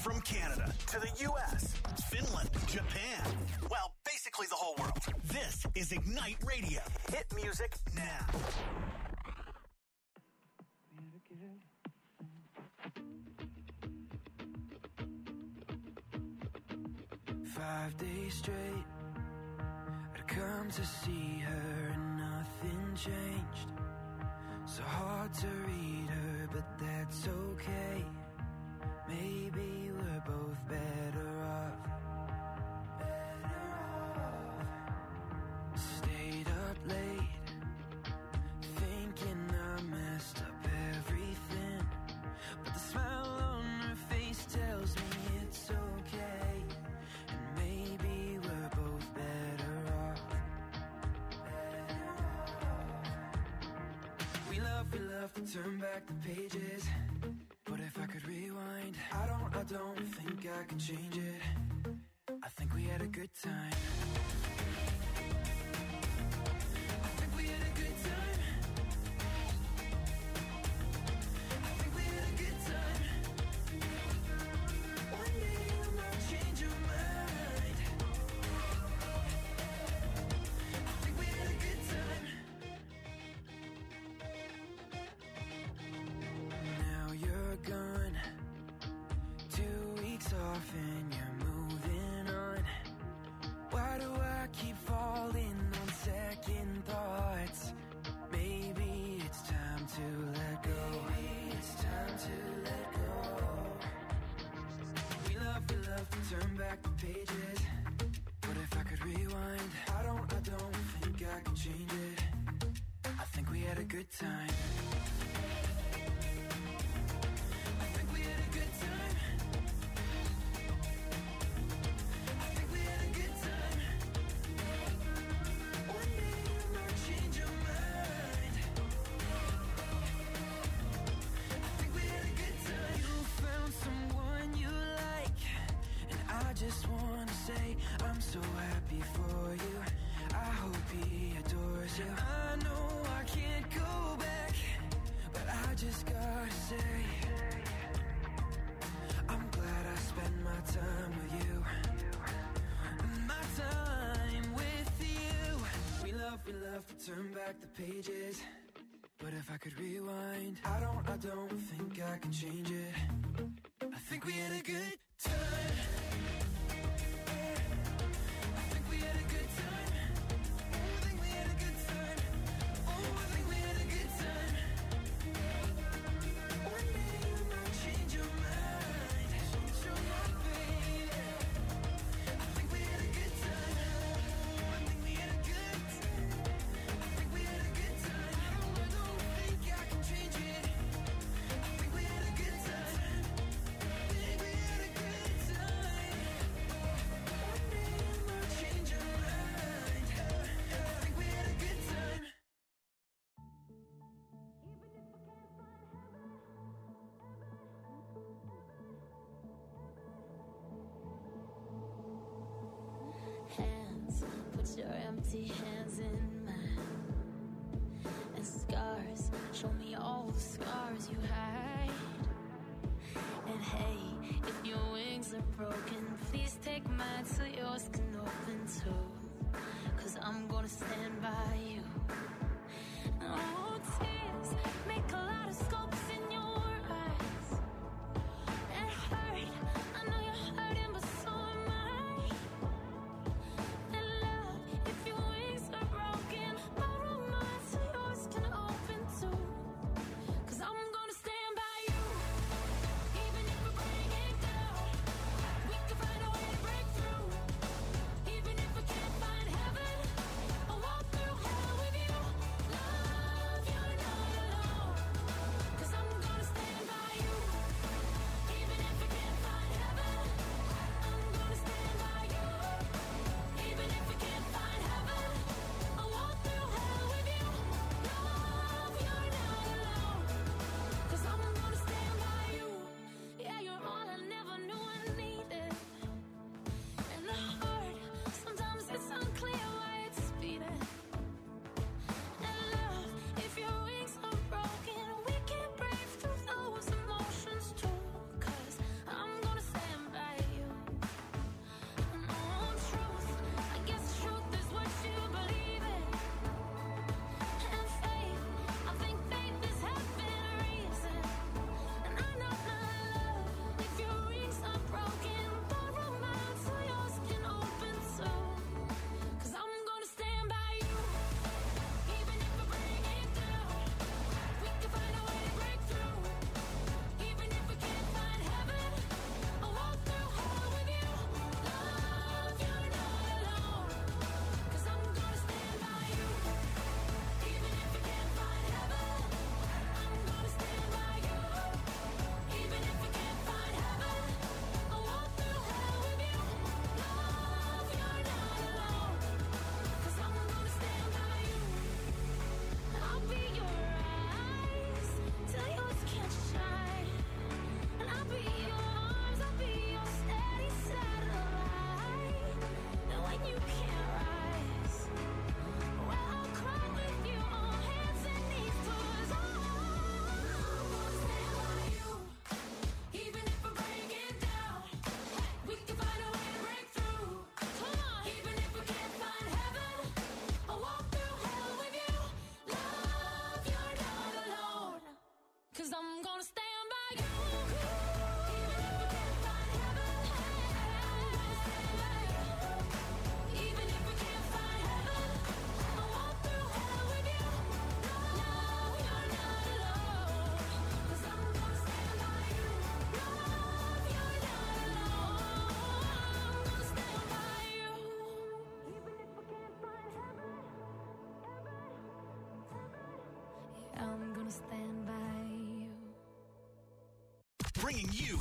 From Canada to the U.S., Finland, Japan. Well, basically the whole world. This is Ignite Radio. Hit music now. 5 days straight, I'd come to see her and nothing changed. So hard to read her, but that's okay. Maybe we're both better off. Stayed up late, thinking I messed up everything. But the smile on her face tells me it's okay. And maybe we're both better off. We love to turn back the pages. But if I could rewind, I don't think I could change it. I think we had a good time. I think we had a good time. I think we had a good time. One day you might change your mind. I think we had a good time. Now you're gone, 2 weeks off and you're moving on. Why do I keep falling on second thoughts? Maybe it's time to let go. Maybe it's time to let go. We love to turn back the pages. But if I could rewind, I don't think I could change it. I think we had a good time. Just want to say I'm so happy for you. I hope he adores you. I know I can't go back, but I just gotta say I'm glad I spent my time with you. My time with you. We love to turn back the pages. But if I could rewind, I don't think I can change it. I think we had a good time. Put your empty hands in mine. And scars, show me all the scars you hide. And hey, if your wings are broken, please take mine so yours can open too. 'Cause I'm gonna stand by you. Oh, tears make a lot of scopes in your eyes. It hurt, I know you're hurting, but so am I. And love, if your wings are broken, borrow mine so yours can open too. 'Cause I'm gonna stand by you, even if we're breaking down. We can find a way to break through, even if we can't find heaven. I'll walk through hell with you. Love, you're not alone.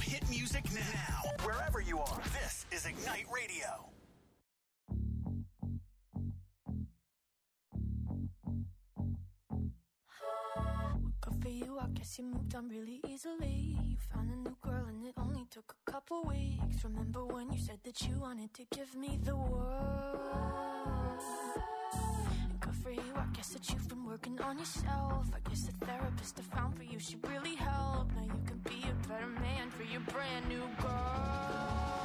hit music now. Wherever you are, this is Ignite Radio. Good for you, I guess you moved on really easily. You found a new girl and it only took a couple weeks. Remember when you said that you wanted to give me the world? And good for you, I guess that you've been working on yourself. I guess the therapist I found for you should really help. Now you can be a better man for your brand new girl.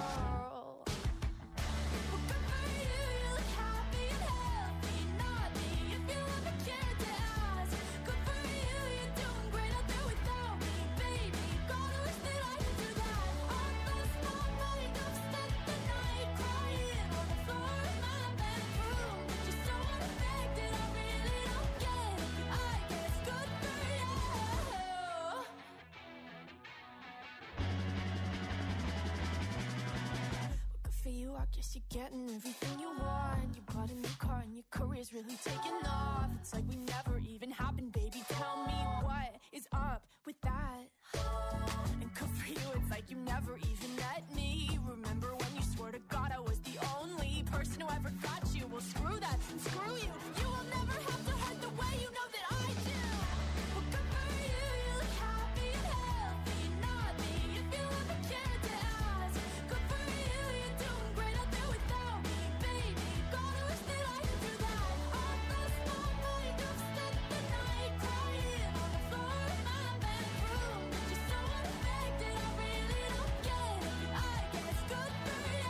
I guess you're getting everything you want. You bought a new car and your career's really taking off. It's like we never even happened, baby. Tell me what is up with that? And good for you, it's like you never even met me. Remember when you swore to God I was the only person who ever got you? Well, screw that and screw you. You will never have to hurt the way you know that I do. Well, good for you, you look happy and healthy. Not me, if you ever cared to ask. Good for you, you're doing great out there without me, baby. Gotta wish that I could do that. All those small makeup, spent the night crying on the floor of my bedroom. You're so unaffected, I really don't get it. I guess good for you.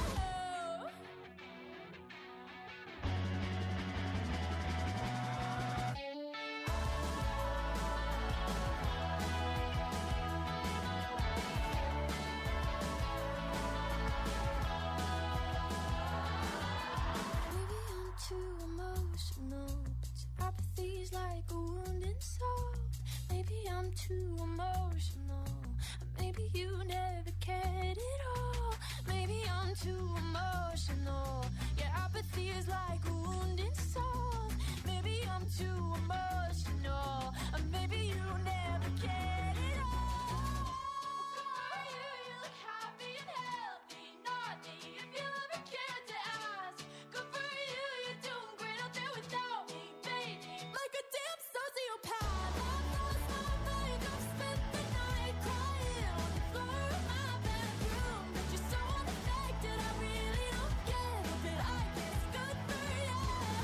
Maybe I'm too emotional, but your apathy's like a wounded soul. Maybe I'm too emotional, maybe you never cared at all. Maybe I'm too emotional, your apathy is like a wounded soul. Maybe I'm too emotional, maybe you never cared at all. You look happy and healthy, not me, if you ever cared to ask. Good for you, you're doing great out there without me, baby. Like a damn sociopath. All those small makeup, spent the night crying on the floor of my bedroom. But you're so unaffected, I really don't get it. But I guess good for you.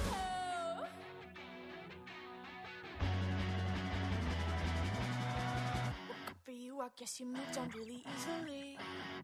Good for you, I guess you moved on really easily.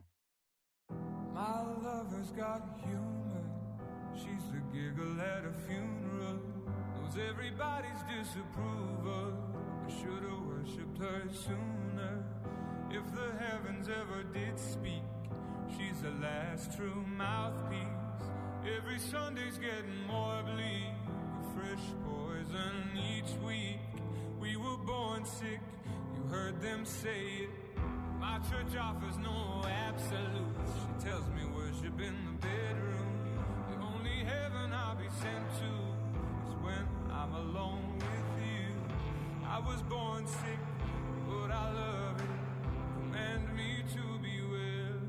My lover's got humor. She's the giggle at a funeral. Knows everybody's disapproval. I should've worshipped her sooner. If the heavens ever did speak, she's the last true mouthpiece. Every Sunday's getting more bleak. A fresh poison each week. We were born sick, you heard them say it. My church offers no absolutes. She tells me worship in the bedroom. The only heaven I'll be sent to is when I'm alone with you. I was born sick, but I love it. Command me to be well.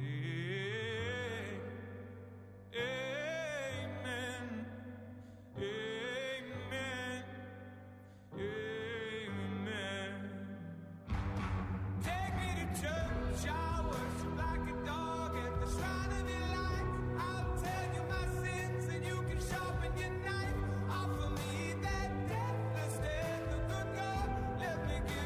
Amen. Amen. Amen. Take me to church, I worship like a dog at the shrine of your light. I'll tell you my sins and you can sharpen your knife. Offer me that deathless death, the good God, let me give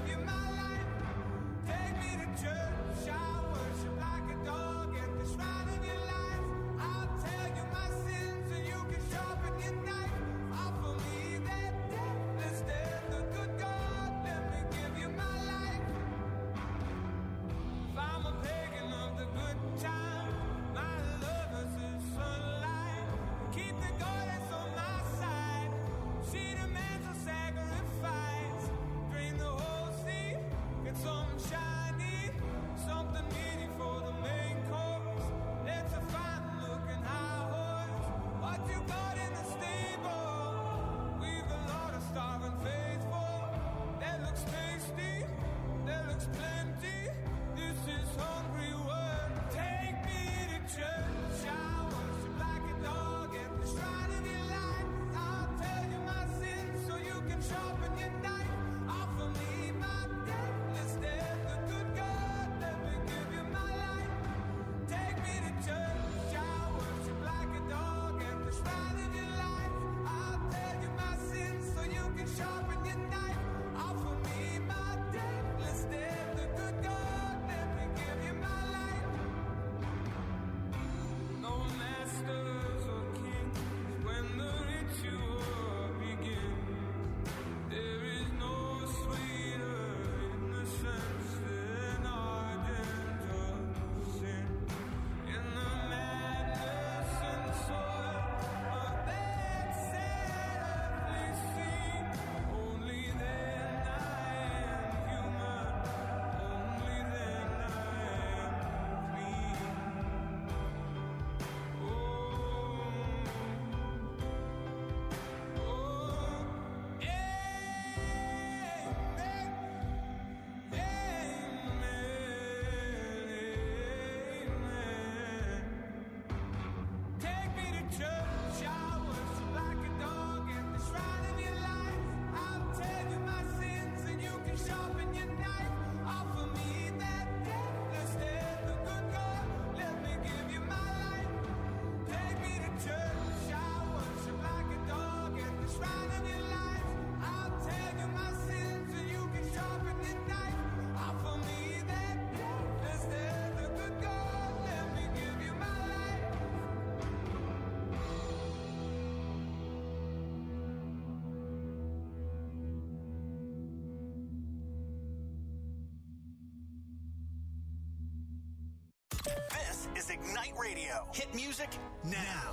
This is Ignite Radio. Hit music now.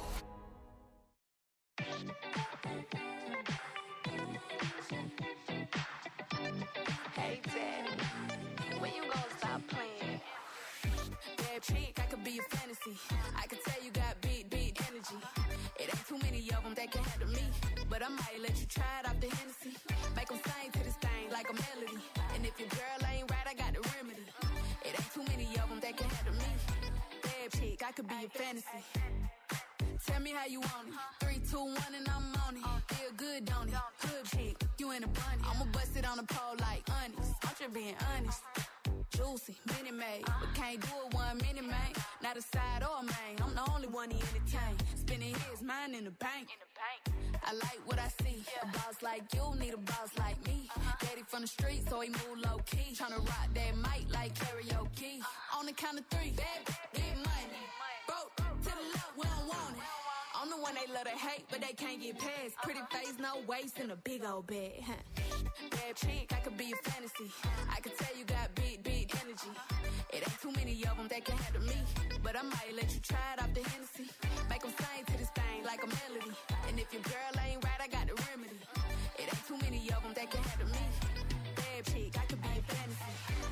Hey, Daddy, when you gonna stop playing? Bad chick, I could be a fantasy. I could tell you got big energy. It ain't too many of them that can handle me. But I might let you try it off the Hennessy. Make them sing to this thing like a melody. And if your girl ain't right, I got the remedy. It ain't too many of them that can handle me. Bad chick, I could be a fantasy. Tell me how you want it. 3, 2, 1, and I'm on it. Feel good, don't it? Good chick, you in a bunny. I'ma bust it on the pole like honest. I'm just being honest. Juicy, mini made, but can't do it 1 minute, man. Not a side or a main. I'm the only one he entertain. Spinning his mind in the bank. I like what I see. A boss like you need a boss like me. Daddy from the street, so he move low key. Tryna rock that mic like karaoke. On the count of 3, baby, get money. Broke to the left, we don't want it. I'm the one they love to hate, but they can't get past. Pretty face, no waist, and a big old bag. Bad chick, I could be a fantasy. I could tell you got big energy. It ain't too many of them that can handle me. But I might let you try it off the Hennessy. Make them sing to this thing like a melody. And if your girl ain't right, I got the remedy. It ain't too many of them that can handle me. Bad chick, I could be a fantasy.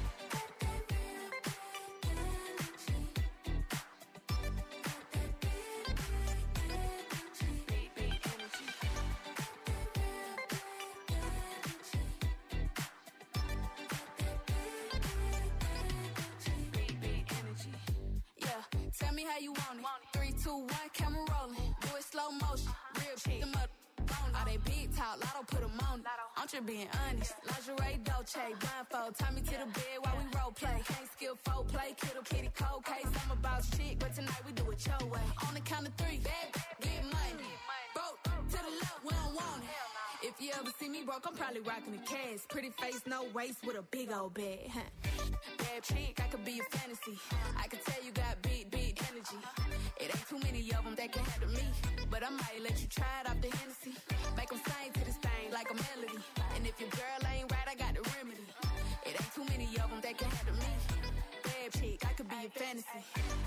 Tell me how you want it. 3, 2, 1, camera rolling. Do it slow motion. Real shit. Them up bone. All they big talk, lotto put them on. I'm just being honest. Lingerie, Dolce, blindfold. Tie me to the bed while we role play. Can't skill folk play. Kiddo, kitty, cold case. I'm a boss chick, but tonight we do it your way. On the count of 3, baby, get money. Broke to the left, we don't want it. If you ever see me broke, I'm probably rocking the cash. Pretty face, no waist, with a big old bag. Bad chick, I could be a fantasy. I could tell you got big energy. It ain't too many of them that can handle me. But I might let you try it off the Hennessy. Make them sing to this thing like a melody. And if your girl ain't right, I got the remedy. It ain't too many of them that can handle me. Bad chick, I could be a fantasy.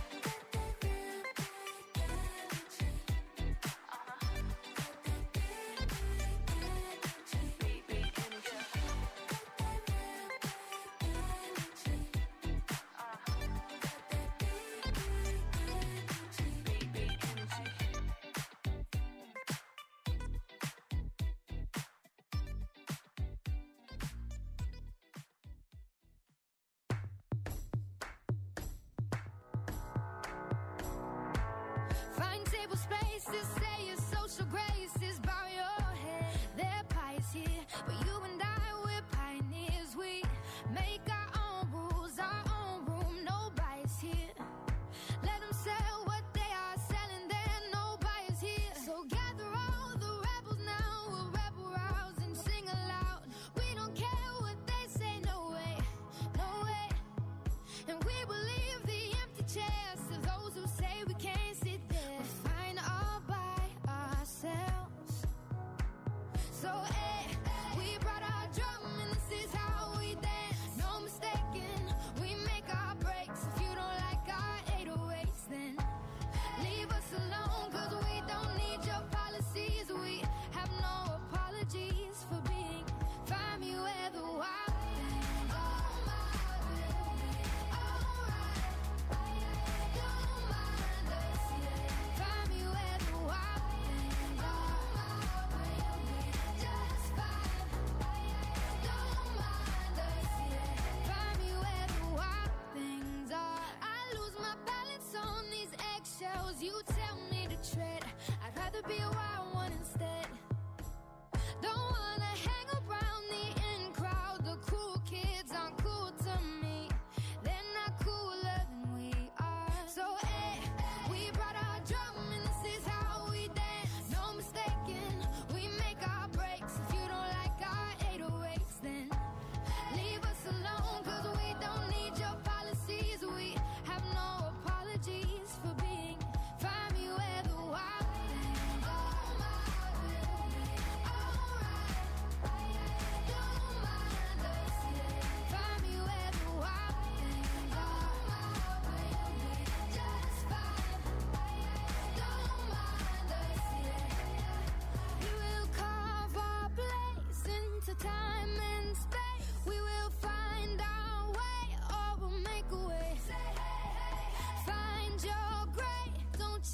Find table spaces, say your social graces, bow your head. They're pious here, but you and I, we're pioneers. We make our own rules, our own room, no bias here. Let them sell what they are selling, there no bias here. So gather all the rebels now, we'll rebel rouse and sing aloud. We don't care what they say, no way, no way. And we will leave the empty chairs to those who say we can't sit there. We're fine all by ourselves. So, we brought our drum and this is how we dance. No mistaking, we make our breaks. If you don't like our 808s, then leave us alone, cause we don't need your policies. We have no apologies for being. Find me where the wild things are. Don't mind us, yeah. Find me where the wild things are. Just fine. Don't mind us, yeah. Find me where the wild things are. I lose my balance on these eggshells. You tell me to tread. I'd rather be a wild one instead. Don't wanna hang around the in crowd. The cool kids aren't cool to me. They're not cooler than we are. So, we brought our drum and this is how we dance. No mistaking, we make our breaks. If you don't like our 808s, then leave us alone, cause we don't need your policies. We have no apologies for being. Find me where the wild things are.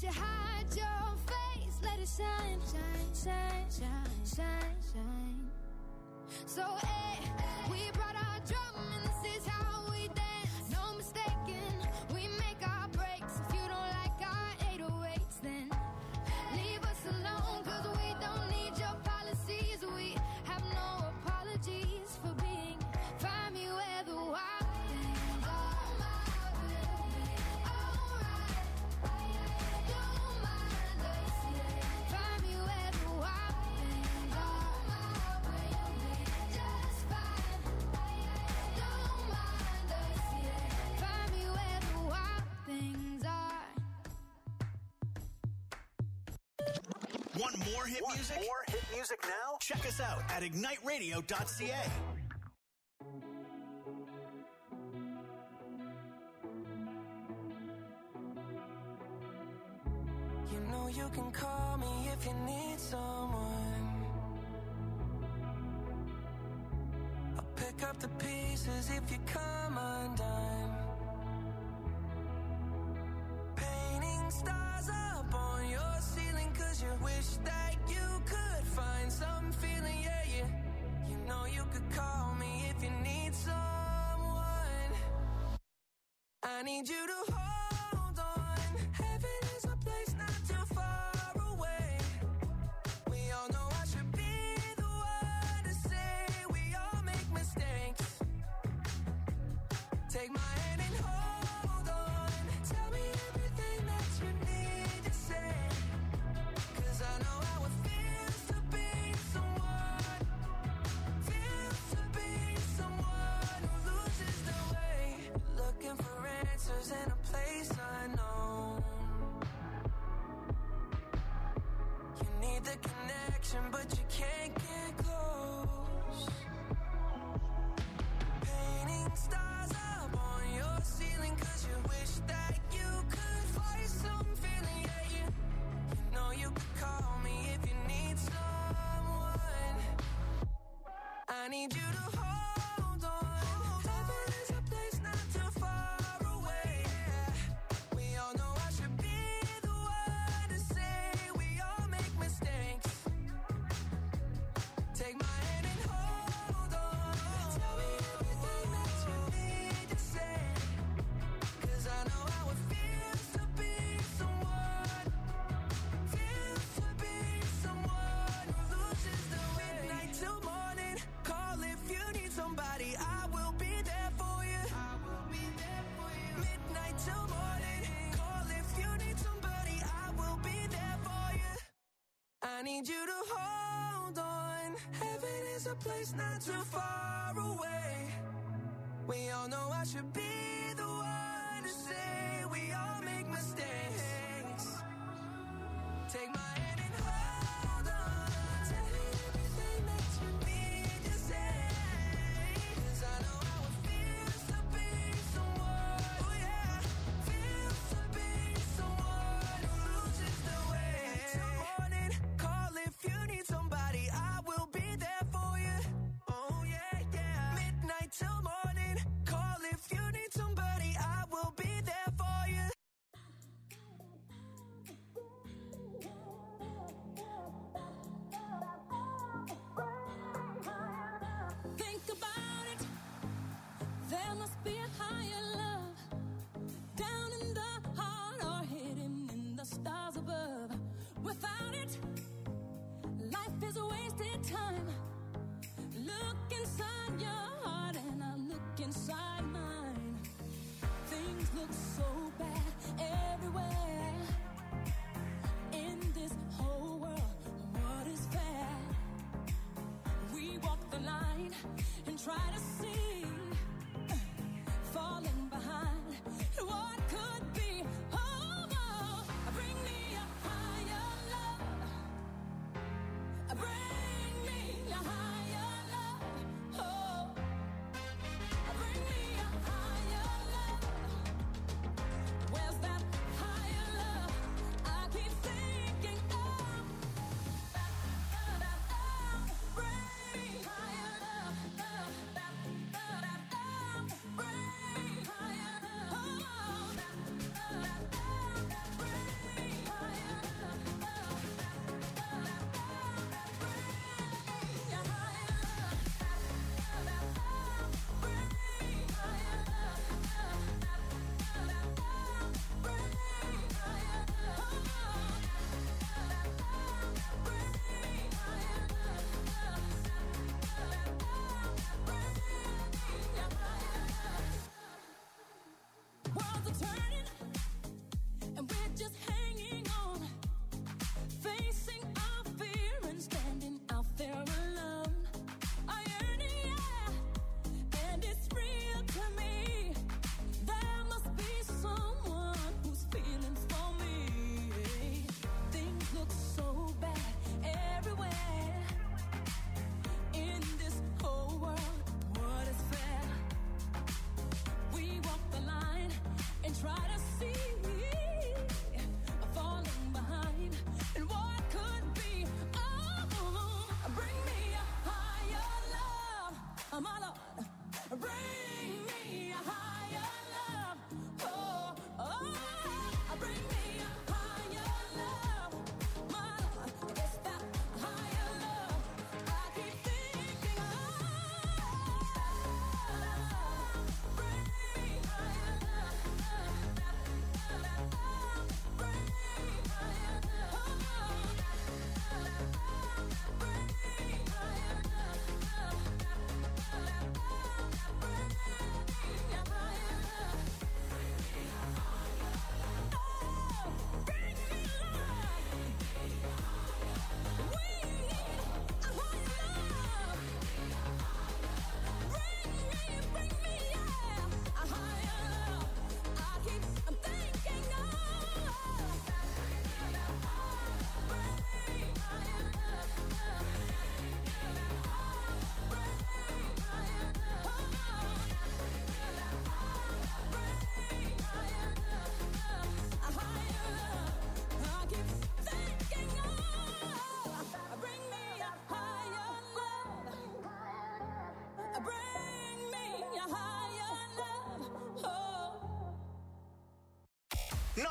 you hide your face, let it shine, shine, shine, shine, shine, shine. So, we brought our drum and this is how we dance. No mistaking, we make our breaks. If you don't like our 808s, then leave us alone, cause we don't need your policies. We have no apologies for being. Find me where the wild things are. Don't mind us, yeah. Find me where the wild things are. Just fine. Don't mind us, yeah. Find me where the wild things are. Want more hit music? More hit music now? Check us out at igniteradio.ca. You know you can call me if you need someone. I'll pick up the pieces if you come undone. Painting stars up on your ceiling, cause you wish that you could find some feeling, yeah, yeah. You know you could call me if you need someone. I need you to hold on. Heaven is a place not too far away. We all know I should be the one to say we all make mistakes. Take my hand and hold on. Tell me everything that you need to say. Cause I know how it feels to be someone. Feels to be someone who loses their way. Looking for answers in a place unknown. You need the connection, but you can't get close. Painting stars up on your ceiling, cause you wish that you could find some feeling, yeah, yeah. You know you could call me if you need someone. I need you to hold on. Heaven is a place not too far away. We all know I should be the one to say we all make mistakes. Take my hand and hold on. Tell me everything that you need to say. Cause I know how it feels to be someone. Feels to be someone who loses their way. Midnight till morning. Call if you need somebody. I will be there for you. I will be there for you. Midnight till morning. Call if you need somebody. I will be there for you. I need you to hold on. Heaven is a place not too far away. We all know I should be the one to say we all make mistakes. Take my hand and hold on. Tell me everything that you need to say. Cause I know how it feels to be someone. Oh yeah. Feels to be someone who loses their way. Till morning, call if you need somebody. I will be there for you. Oh yeah, yeah. Midnight till morning, call if you need somebody. I will be there for you. Think about it. There must be a higher love down in the heart or hidden in the stars above. Without it, life is a wasted time. Look inside your heart and I look inside mine. Things look so bad everywhere. In this whole world, what is fair? We walk the line and try to see, falling behind what could be. Oh, oh, bring me a higher love. Bring me a higher love. Oh,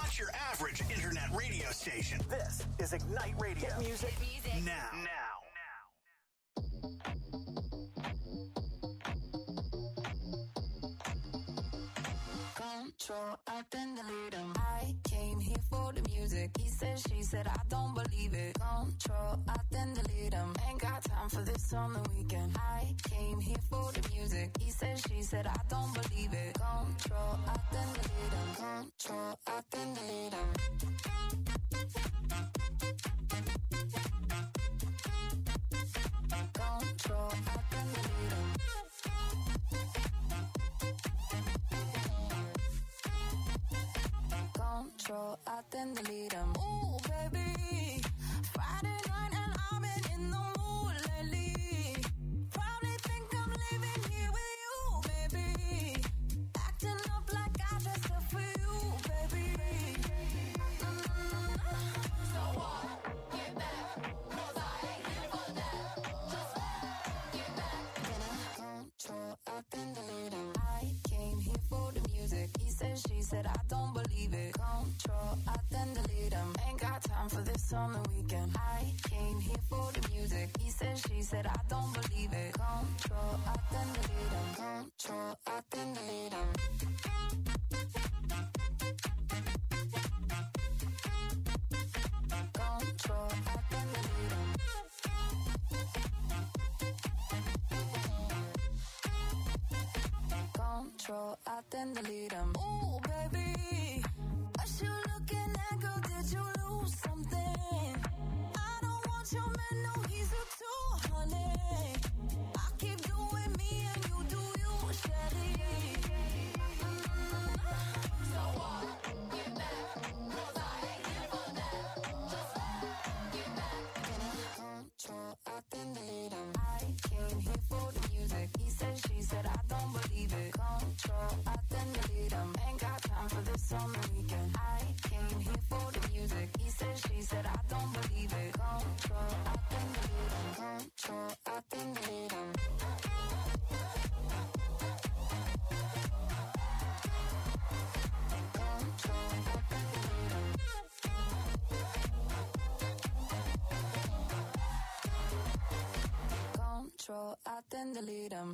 not your average internet radio station. This is Ignite Radio. Hit music now. Control, I then delete him. I came here for the music. He said, she said, I don't believe it. Control, I then delete him. Ain't got time for this on the weekend. I came here for the music. He said, she said, I don't believe it. Control, I then delete him. Control, I then delete him. Control, I then delete him. Control, I then delete him. Ooh, baby, Friday night and I've been in the mood lately. Probably think I'm living here with you, baby. Acting up like I dressed up for you, baby. So what? Get back, 'cause I ain't here for that. Just get back. Control, I then delete him. I came here for the music. He said, she said, I don't believe it. Control, I then delete him. Ain't got time for this on the weekend. I came here for the music. He said, she said, I don't believe it. Control, I then delete him. Control, I then delete him. Control, I then delete him. Control, I then delete him. Ooh, baby, what you looking at, girl? Did you lose something? I don't want your man, no, he's a tool, honey. I keep doing me and you do you, Shelly. So what? Get back, 'cause I ain't here for that. Just get back. Control, I then delete him. I came here for the music. He said, she said, I don't believe it. Control, I then delete him. Ain't got time for this on the weekend. I came here for the music. He said, she said, I don't believe it. Control, I then delete him. Control, I then delete him. Control, I then delete him. Control, I then delete him.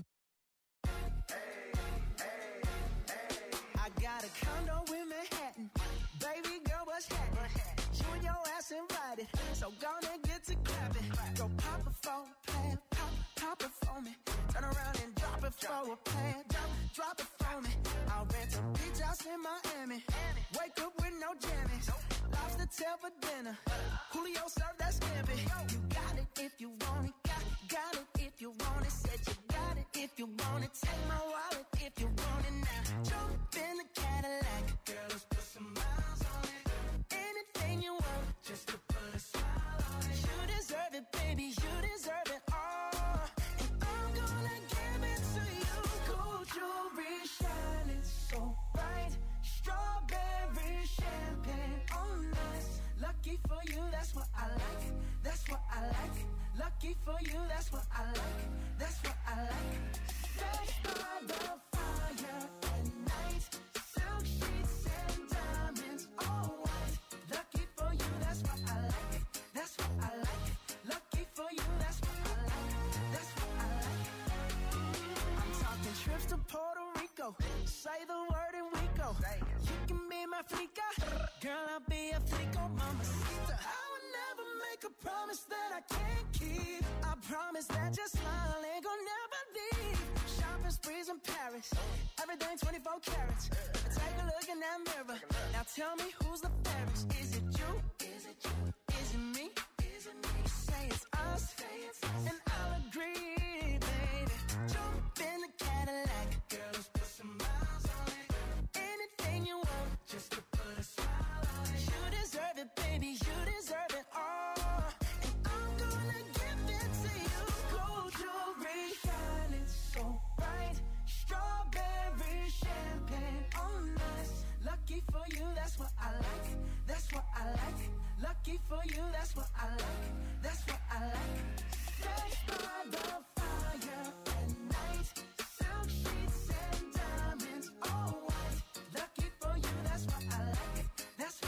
I got a condo in Manhattan. Baby girl, what's happening? You and your ass invited, so gonna get to clapping. Go pop it for a plan, pop it for me. Turn around and drop it for a plan, drop it for me. I'll rent a beach house in Miami. Wake up with no jammies. Lobster tail for dinner. Julio served that scampi. You got it if you want it. Got it if you want it. Said you got it if you want it. Take my wallet if you want it now. Jump in the Cadillac. Girl, let's put some miles on it. Anything you want, just to put a smile on it. You deserve it, baby. You deserve it all. And I'm gonna give it to you. Gold jewelry shining so bright. Strawberry champagne on us. Lucky for you, that's what I like. That's what I like. Lucky for you, that's what I like. That's what I like. Fresh by the fire at night. Silk sheets and diamonds, all white. Lucky for you, that's what I like. That's what I like. Lucky for you, that's what I like. That's what I like. I'm talking trips to Puerto Rico. Say the word and we go. You can be my flica. Girl, I'll be a flico, mamacita. I would never make a promise that I can't keep. I promise that your smile ain't gonna never leave. Shopping sprees in Paris. Everything 24 carats. Take a look in that mirror. Now tell me who's the fairest. Is it you? Is it you? Is it me? Is it me? Say it's us. And I'll agree, baby. Jump in the Cadillac. Girl, let's put some miles on it. Anything you want, just to put a smile on it. You deserve it, baby. You deserve it all. And I'm gonna give it to you. Gold jewelry shining so bright. Strawberry champagne on us. Lucky for you, that's what I like. That's what I like. Lucky for you, that's what I like. That's what I like. Fresh by the fire at night. Silk sheets and diamonds, all white. Lucky for you, that's what I like. That's what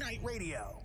Ignite Radio.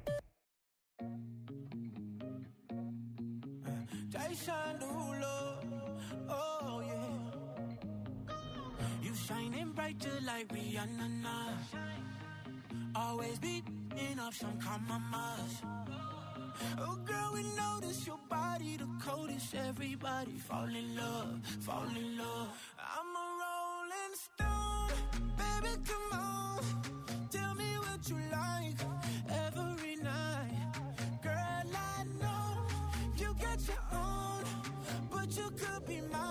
Oh yeah, you shining bright just like Rihanna. Always beating up some compromise. Oh girl, we notice your body the coldest. Everybody fall in love, fall in love. I'm a rolling stone, baby, come on. Tell me what you like every night. Girl, I know you got your own, but you could be mine.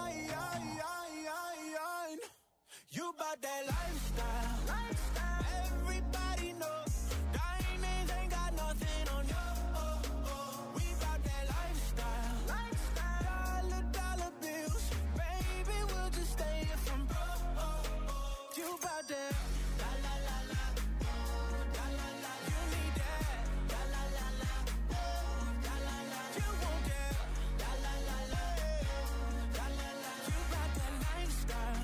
You bout that lifestyle. Everybody knows diamonds ain't got nothing on you. We bout that lifestyle. Dollar bills, baby, we'll just stay here from broke. You bout that. La la la la, la la la. You need that. La la la la, la la la. You want that. La la la la, la la la. You bout that lifestyle.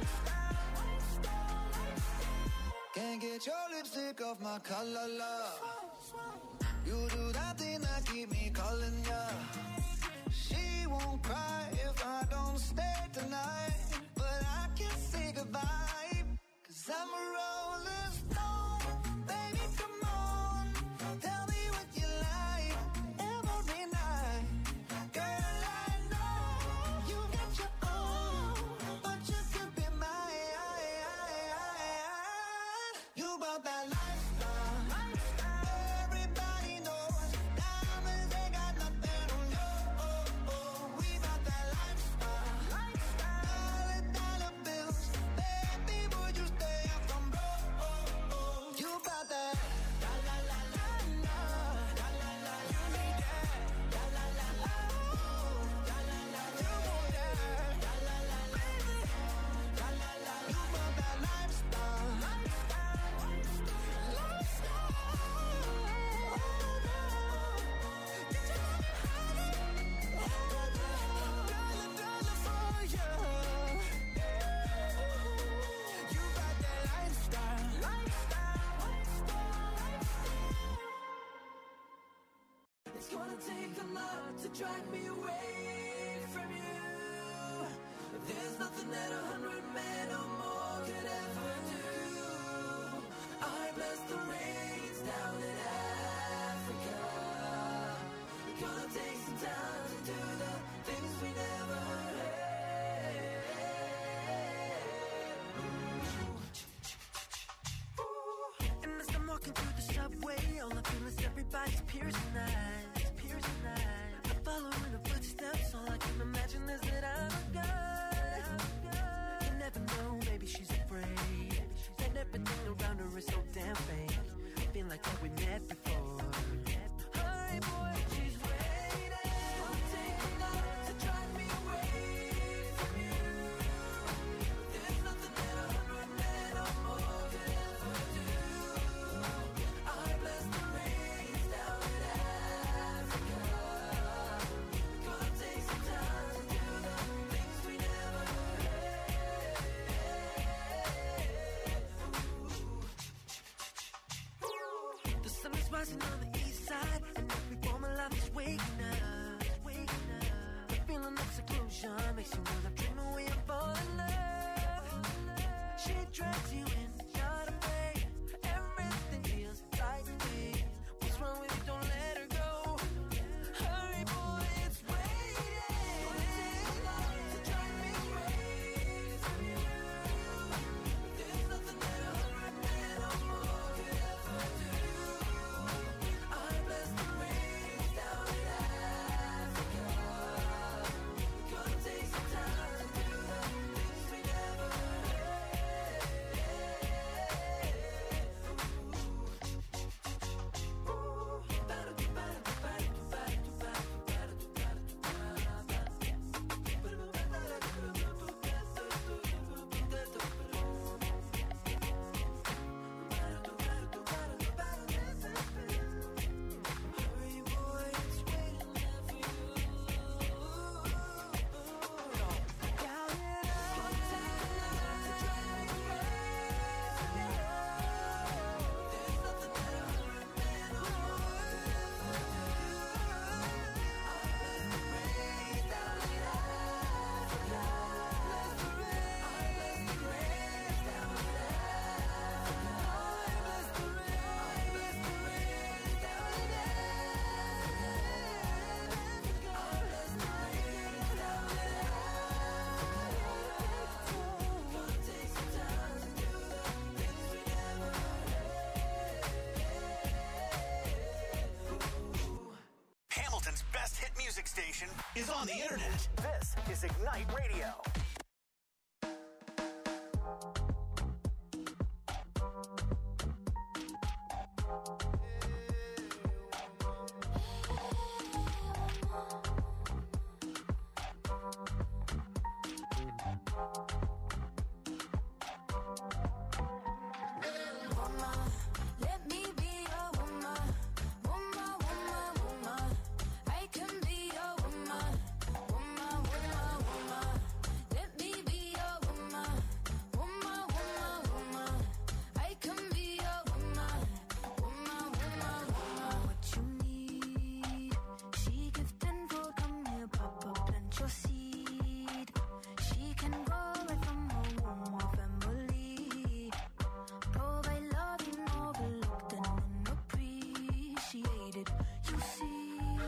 Can't get your lipstick off my collar, love. You do that thing that keep me calling ya. She won't cry if I don't stay tonight, but I can't say goodbye, 'cause I'm a rolling stone. Baby, come on, tell me what you like every night. Girl, I know you got your own, but you could be mine. You about that lifestyle. Everybody knows diamonds ain't got nothing on you. We about that lifestyle. Dollar bills, baby, would you stay up from broke? You about that. La la la la la, la la la. You need that. La la la la, la la la. You want that. La la la la, la la la. You about that lifestyle. It's gonna take a lot to drag me away from you. There's nothing that 100 men or more could ever do. I bless the rains down in Africa. Gonna take some time to do the things we never had. And as I'm walking through the subway, all I feel is everybody's piercing eyes. I'm following the footsteps. All I can imagine is that I'm a guy. You never know, maybe she's afraid. And everything around her is so damn fake. I feel like that we met before. Hi boy, she's waiting. It's gonna take a lot to drive me away from you. There's nothing that 100 men or more could ever do. I bless the rains down in Africa. Gonna take some time to do the things we never had. The sun is rising on the east side, and every form of life is waking up. The feeling of seclusion makes you wanna dream away and fall in love. She drags you in, not afraid. Everything feels like me. What's wrong with you? Don't let her go. Hurry, boy, it's waiting. Gonna take a lot to drive me away from you. There's nothing that 100 men or more could ever do. is on the internet. This is Ignite Radio. Let me be your woman, woman, woman, woman. I can be your woman, woman, woman, woman. Let me be your woman, woman, woman, woman. I can be your woman, woman, woman, woman. What you need, she give tenfold. Come here, Papa, plant your seed. She can grow right from her womb or family. Provide love you overlooked and unappreciated. You see,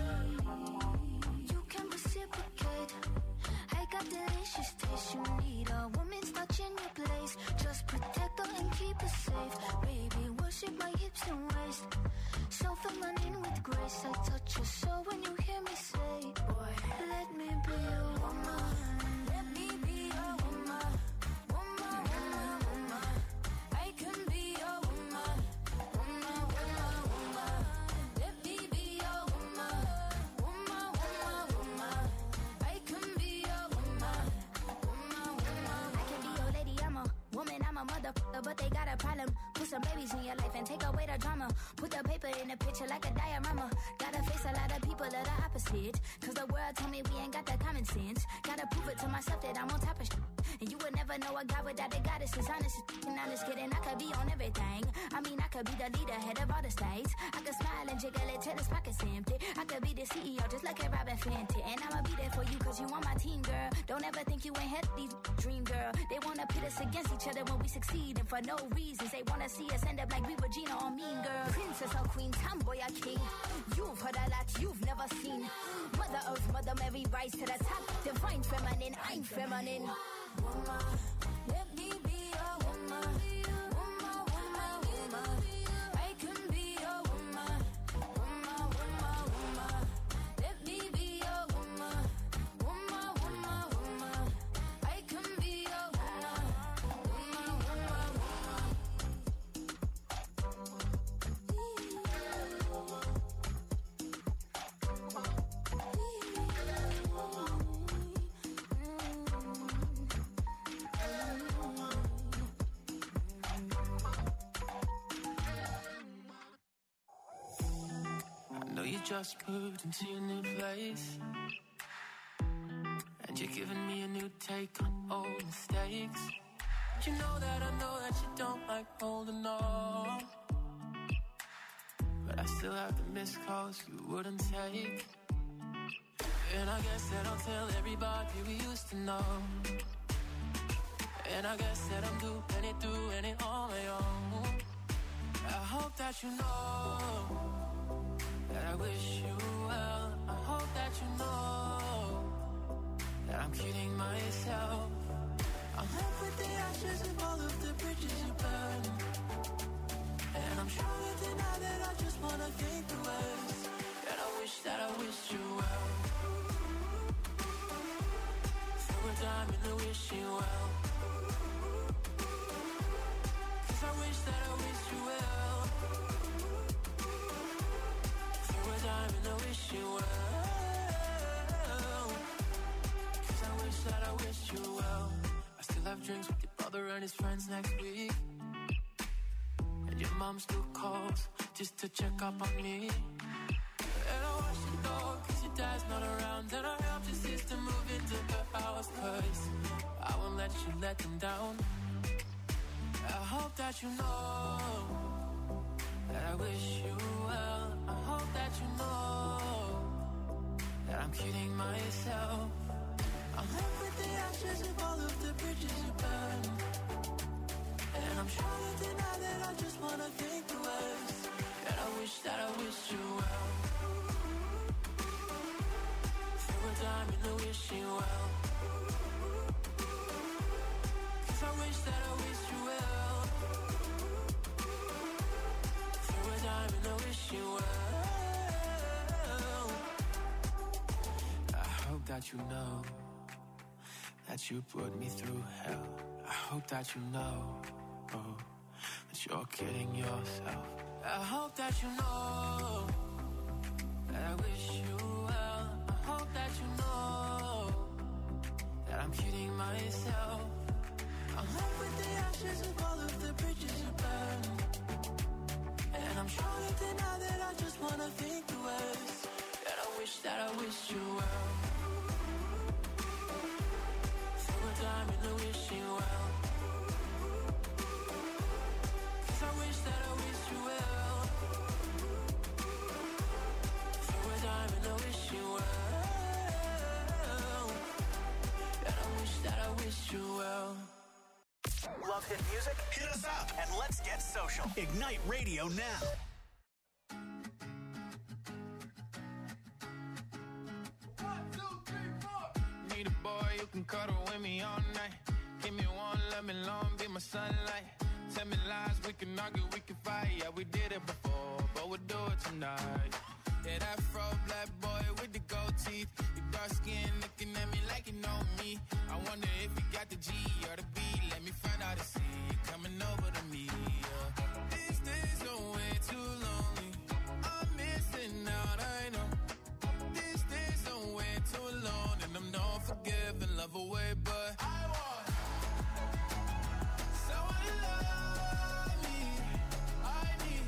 you can reciprocate. I got delicious taste. You need a woman's touch in your place. Just protect her and keep her safe. Baby, worship my hips and waist. So feminine with grace. I touch your soul when you hear me say, boy, let me be your woman. Let me be your woman. Woman, woman, woman. I can be your woman, woman, woman, woman. Let me be your woman, woman, woman, woman. I can be your woman, woman, woman. I can be your lady, I'm a woman, I'm a motherfucker, but they got a problem. Put some babies in your life and take away the drama. Put the paper in the picture like a diorama. Gotta face a lot of people that are opposite. Cause the world told me we ain't got the common sense. Gotta prove it to myself that I'm on top of shit. And you would never know a guy without a goddess is honest. And I'm just kidding, I could be on everything. I mean, I could be the leader, head of all the states. I could smile and jiggle it till his pockets empty. I could be the CEO, just like a Robin Fenty. And I'ma be there for you, cause you on my team, girl. Don't ever think you ain't had these dream, girl. They wanna pit us against each other when we succeed. And for no reasons, they wanna see us end up like we Regina or Mean Girl. Princess or queen, tomboy or king. You've heard a lot you've never seen. Mother Earth, Mother Mary, rise to the top. Divine feminine, I'm feminine. Woman, let me be your woman. Woman, woman, woman. I can be your woman. Woman, woman, woman. Let me be your woman. Woman, woman, woman. I can be your woman. Woman, woman, woman. I know you just moved into your new place, and you're giving me a new take on old mistakes. But you know that you don't like holding on. But I still have the missed calls you wouldn't take. And I guess that I'll tell everybody we used to know. And I guess that I'm doing it on my own. I hope that you know that I wish you well. I hope that you know that I'm kidding myself. I'm left with the ashes of all of the bridges you burned. And I'm trying to deny that I just wanna think the worst. And I wish that I wished you well. Throw a dime in the wishing well. Cause I wish that I wished you well. Throw a dime in the wishing well. Cause I wish that I wished you well. I still have drinks with your brother and his friends next week. And your mom still calls just to check up on me. And I watch you go cause your dad's not around. And I helped your sister move into her house cause I won't let you let them down. I hope that you know that I wish you well. I hope that you know that I'm kidding myself. I'm left with the ashes of all of the bridges you burned. And I'm trying to deny that I just wanna think the worst. And I wish that I wished you well. Throw a dime in the wishing well. Cause I wish that I wished you well. Throw a dime in the wishing well. I hope that you know that you put me through hell. I hope that you know that you're kidding yourself. I hope that you know that I wish you well. I hope that you know that I'm kidding myself. I'm left with the ashes of all of the bridges you burned, and I'm sure that now that I just wanna think the worst. That I wish you well. Throw a dime in the wishing well. 'Cause I wish you well. Throw a dime in the wishing well. And I wish you well. Love hit music? Hit us up and let's get social. Ignite Radio now. Need a boy who can cuddle with me all night. Give me one, let me long, be my sunlight. Tell me lies, we can argue, we can fight. Yeah, we did it before, but we'll do it tonight. Yeah, that fro black boy with the gold teeth. Your dark skin looking at me like you know me. I wonder if you got the G or the B. Let me find out and see you coming over to me. Yeah. These days are way too lonely. I'm missing out, I know. These days are way too long, and I'm not forgiving, love away, but I want someone to love me. I need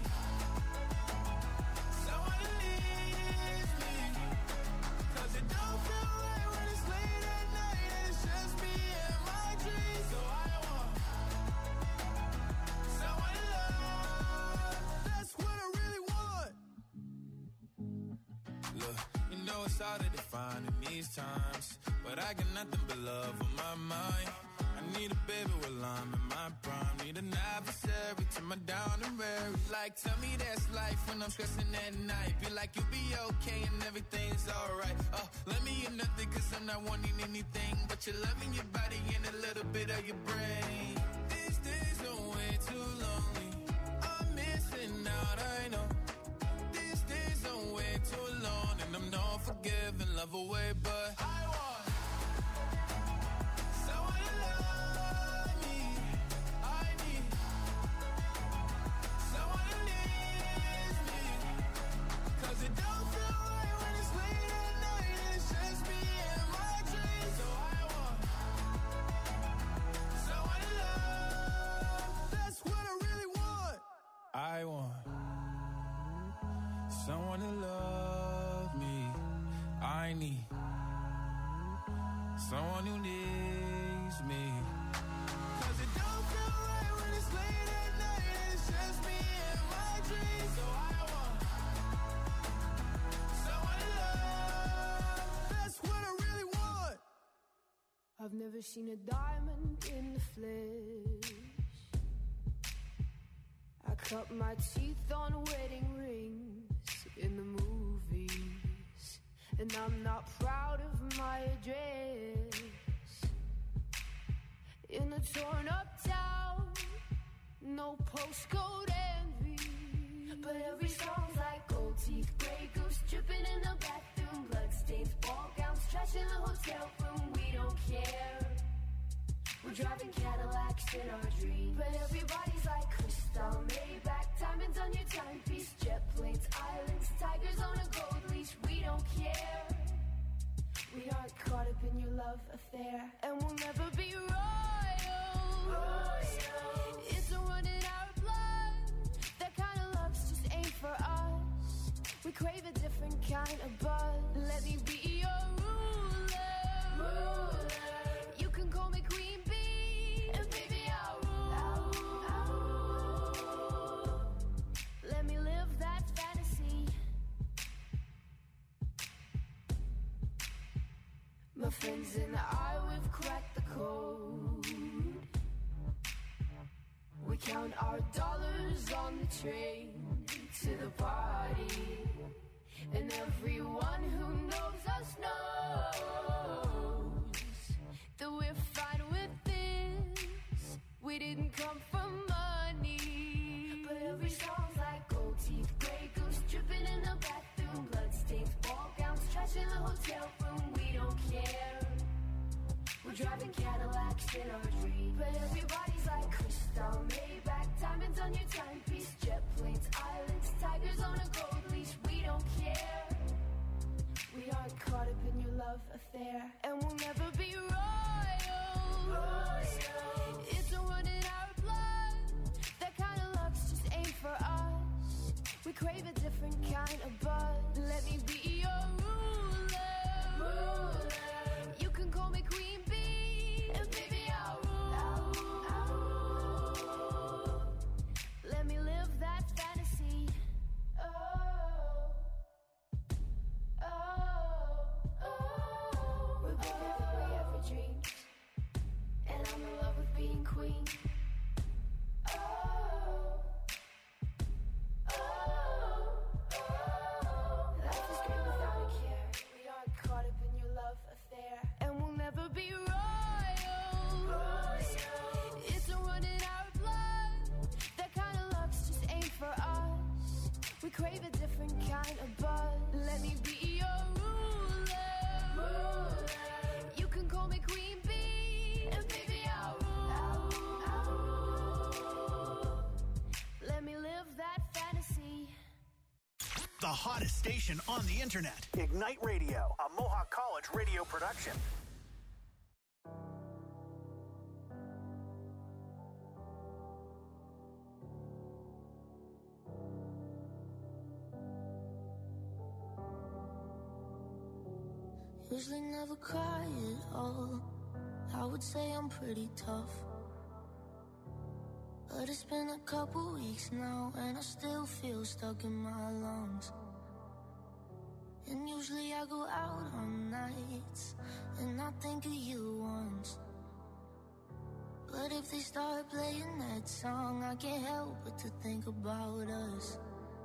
someone to leave me. 'Cause it don't feel right when it's late at night and it's just me and my dreams. So I want someone to love. That's what I really want. Look, you know it's hard to define in these times, but I got nothing but love on my mind. I need a baby while I'm in my prime. Need an adversary to my down and weary. Like, tell me that's life when I'm stressing at night. Be like, you'll be okay and everything's alright. Let me in nothing 'cause I'm not wanting anything but your love in your body and a little bit of your brain. These days are way too lonely. I'm missing out, I know. These days are way too long, and I'm not forgiving, love away, but I want someone to love me. I need someone to leave me. 'Cause it don't feel right when it's late at night and it's just me and my dreams. So I want someone to love. That's what I really want. I want someone to love me. I need someone who needs me. 'Cause it don't feel right when it's late at night and it's just me and my dreams. So I want someone to love. That's what I really want. I've never seen a diamond in the flesh. I cut my teeth on wedding rings in the movies, and I'm not proud of my address. In a torn up town, no postcode envy, but every song's like gold teeth, grey goose dripping in the bathroom, bloodstains, ball gowns, trash in the hotel room. We don't care. We're driving Cadillacs in our dreams, but everybody's like crystal, Maybach, diamonds on your timepiece, jet planes, islands, tigers on a gold leash. We don't care. We aren't caught up in your love affair, and we'll never be royals. It's a run in our blood. That kind of love's just ain't for us. We crave a different kind of buzz. Let me be your ruler. You can call me Queen Bee, and baby I'll rule. Let me live that fantasy. My friends and I, we've cracked the code. We count our dollars on the train to the party, and everyone who knows us knows that we're fine with this. We didn't come for money, but every song's like gold teeth, grey goose dripping in the bathroom, bloodstains, ball gowns, trash in the hotel room. We don't care. driving Cadillacs in our dreams. But everybody's like crystal, Maybach, diamonds on your timepiece, jet planes, islands, tigers on a gold leash. We don't care. We aren't caught up in your love affair, and we'll never be royals. It's a run in our blood. That kind of luck's just ain't for us. We crave a different kind of buzz. Let me be your ruler. You can call me Queen Bee, and baby I'll rule. Let me live that fantasy. We're better than we ever dreamed, and I'm in love with being queen. Life is great without a care. We aren't caught up in your love affair, and we'll never be royals. It's a run in our blood. That kind of luck's just ain't for us. We crave a different kind of buzz. Let me be your ruler. You can call me Queen Bee, and baby I'll rule. Let me live that fantasy. The hottest station on the internet. Ignite Radio, a Mohawk College radio production. Usually never cry at all. I would say I'm pretty tough, but it's been a couple weeks now, and I still feel stuck in my lungs. And usually I go out on nights, and I think of you once. But if they start playing that song, I can't help but to think about us.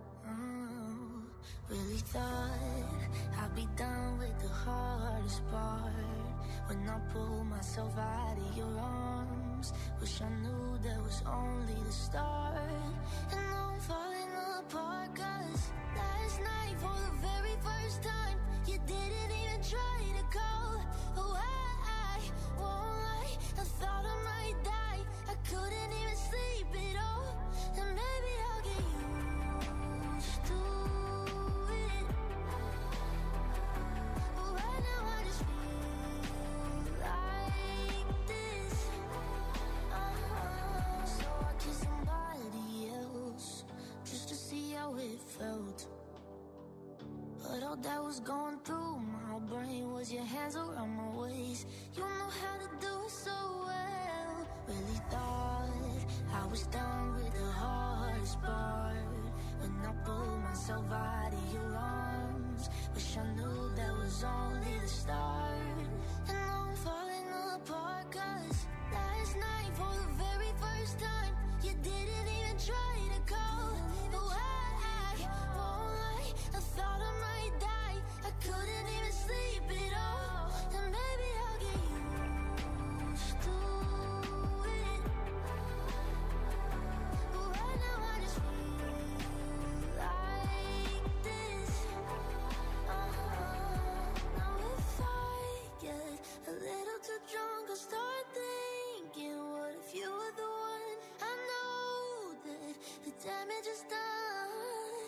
Really thought I'd be done with the hardest part when I pulled myself out of your arms. Wish I knew that was only the start. And now I'm falling apart, 'cause last night for the very first time you didn't even try to call. Oh, I won't lie, I thought I might die. I couldn't even sleep at all. And maybe I'll get used to it. But right now I just feel like this. So I kissed somebody else just to see how it felt. But all that was going through my brain was your hands around my waist. You know how to do it so well. Really thought I was done with the hardest part when I pulled myself out of your arms. Wish I knew that was only the start. And now I'm falling apart, 'cause last night for the very first time you didn't even try to call. No, I won't lie, I thought I might die. I couldn't even sleep at all. And maybe I'll get used to it. But right now I just feel like this. Now if I get a little too drunk, I'll start thinking, what if you were the one? I know that the damage is done.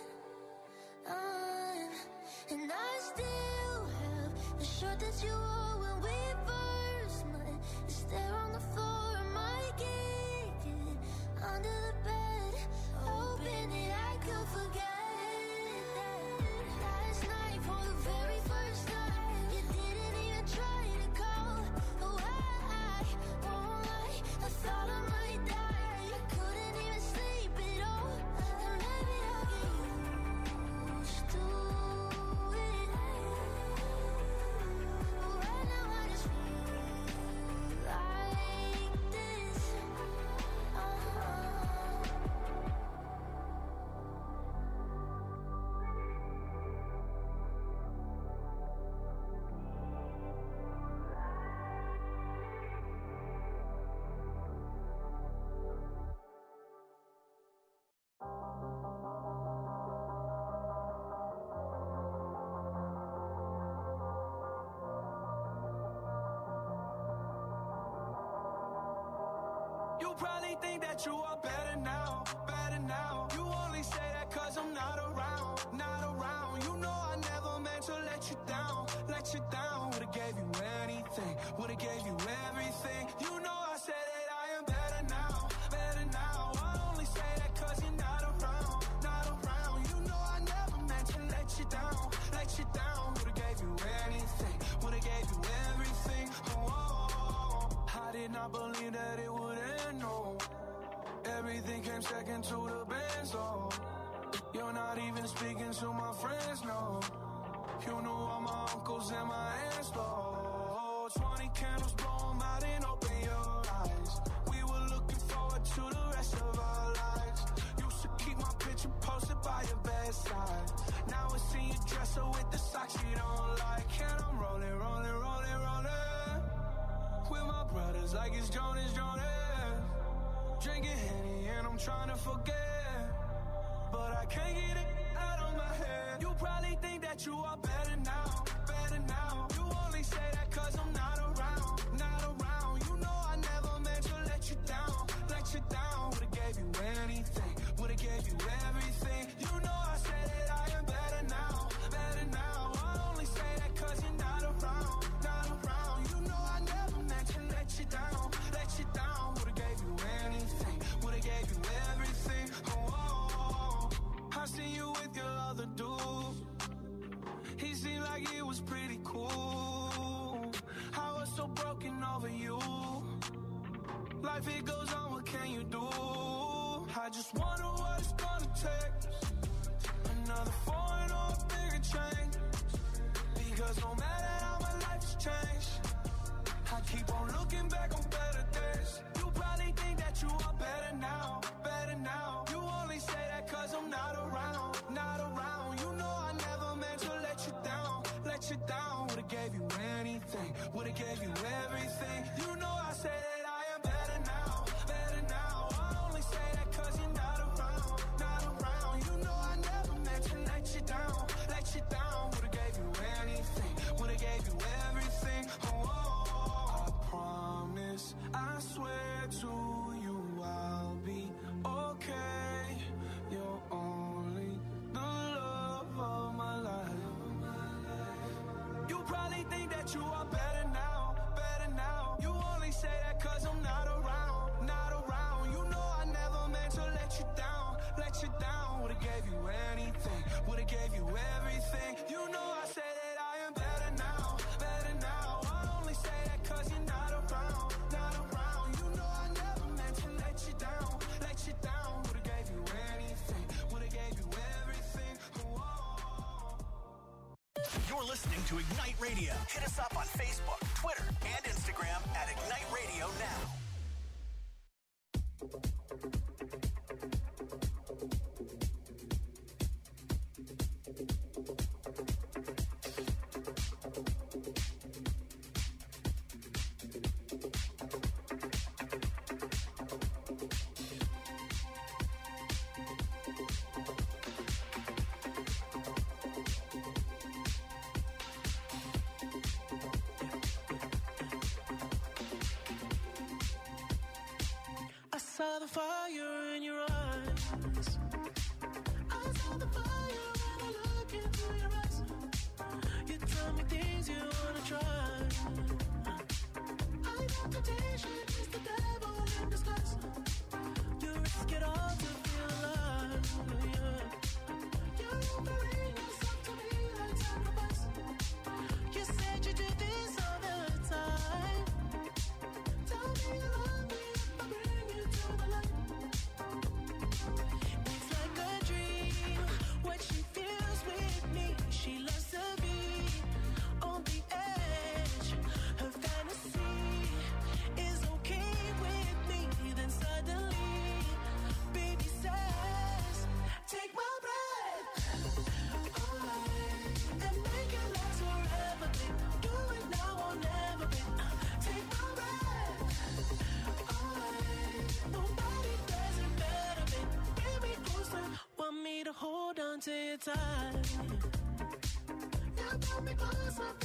And I still have the shirt that you wore when we first met. It's there on the floor, I might kick it under the bed, hoping that I could forget that. Last night for the very first time you didn't even try to call. Oh, I won't lie, I thought I might die. I couldn't even sleep at all. And maybe I'll get used to it. You probably think that you are better now, better now. You only say that cause I'm not around, not around. You know I never meant to let you down, let you down. Would've gave you anything, would've gave you everything. You know I said that I am better now, better now. I only say that cause you're not around, not around. You know I never meant to let you down, let you down. Would've gave you anything, would've gave you everything. Oh, I did not believe that it would end, no. Everything came second to the benzo. You're not even speaking to my friends, no. You knew all my uncles and my aunts, though. 20 candles, blow 'em out and open your eyes. We were looking forward to the rest of our lives. Used to keep my picture posted by your bedside. Now I see you dresser with the socks you don't like. And I'm rolling, rolling, rolling, rolling with my brothers like it's Jonas, Jonas. Drinking Henny and I'm trying to forget, but I can't get it out of my head. You probably think that you are better now, better now. You only say that cause I'm not around, not around. You know I never meant to let you down, let you down. Would've gave you anything, would've gave you everything. You know I said that I am better now, better now. I only say that cause you're not around, not around. You know I never meant to let you down, let you down. Would've gave you anything, would've gave you everything. Oh, I seen you with your other dude. He seemed like it was pretty cool. I was so broken over you. Life it goes on, what can you do? I just wonder what it's gonna take. Another foreign or a bigger change. Because no matter how my life has changed, I keep on looking back on better days. You probably think that you are better now, better now. You only say that cause I'm not around, not around. You know I never meant to let you down, let you down. Would've gave you anything, would've gave you everything. You know I say that I am better now, better now. I only say that cause you're not around, not around. You know I never meant to let you down, let you down. Would've gave you anything, would've gave you everything. Oh, I promise, I swear to you I'll be okay. You're only the love of my life. You probably think that you are better now, better now. You only say that cause I'm not around, not around. You know I never meant to let you down, let you down. Would've gave you anything, would've gave you everything. You know I say that I am better now, better now. I only say that cause you're not around, not around. You know I never meant to let you down, let you down. Would've gave you anything, would've gave you everything. Whoa. You're listening to Ignite Radio. Hit us up on Facebook, Twitter, and Instagram at Ignite Radio Now. I saw the fire in your eyes. I saw the fire when I look into your eyes. You tell me things you wanna try. I know temptation is the devil in disguise. You risk it all to feel alive. Yeah. You're offering yourself to me like sacrifice. You said you do this all the time. Tell me you love me if I bring you to the light. It's like a dream, what she feels with me. She loves to be on the edge. Her fantasy is okay with me. Then suddenly, baby says, take my breath away and make it last forever, babe. Do it now or never, babe. Take my breath away. Nobody does it better, babe. Bring me closer. Want me to hold on to your tight. You pull me closer.